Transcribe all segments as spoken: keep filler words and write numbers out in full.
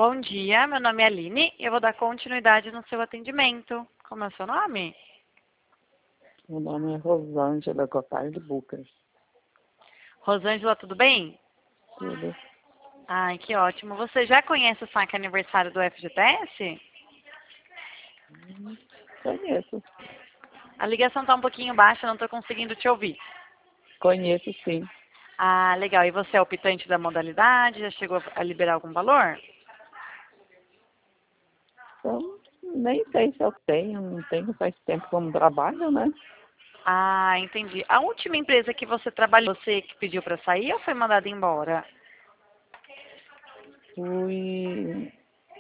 Bom dia, meu nome é Aline e eu vou dar continuidade no seu atendimento. Como é o seu nome? Meu nome é Rosângela Gotardo Bucas. Rosângela, tudo bem? Tudo. Ai, que ótimo. Você já conhece o saque aniversário do F G T S? Hum, Conheço. A ligação está um pouquinho baixa, não estou conseguindo te ouvir. Conheço, sim. Ah, legal. E você é optante da modalidade? Já chegou a liberar algum valor? Então, nem sei se eu tenho, não tenho faz tempo como trabalho, né? Ah, entendi. A última empresa que você trabalhou, você que pediu para sair ou foi mandada embora? Fui...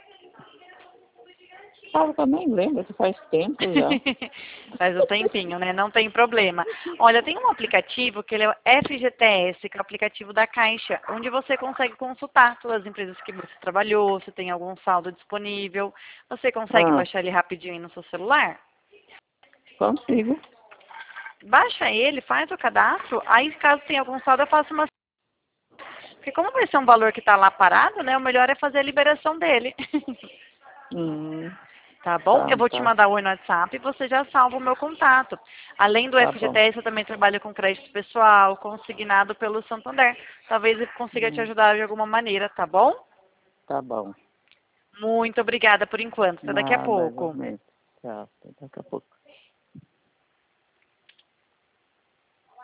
Ah, eu também lembro que faz tempo já. Faz um tempinho, né? Não tem problema. Olha, tem um aplicativo que ele é o F G T S, que é o aplicativo da Caixa, onde você consegue consultar todas as empresas que você trabalhou, se tem algum saldo disponível. Você consegue Ah, baixar ele rapidinho aí no seu celular? consigo. Baixa ele, faz o cadastro, aí caso tenha algum saldo eu faço uma... Porque como vai ser um valor que está lá parado, né? O melhor é fazer a liberação dele. Hum, Tá bom? tá, Eu vou te tá. mandar o oi no WhatsApp e você já salva o meu contato. Além do Tá bom. F G T S, eu também trabalho com crédito pessoal, consignado pelo Santander. Talvez eu consiga te Hum, ajudar de alguma maneira, tá bom? tá bom. Muito obrigada por enquanto. Até daqui a Nada, pouco. igualmente. Tchau, até daqui a pouco.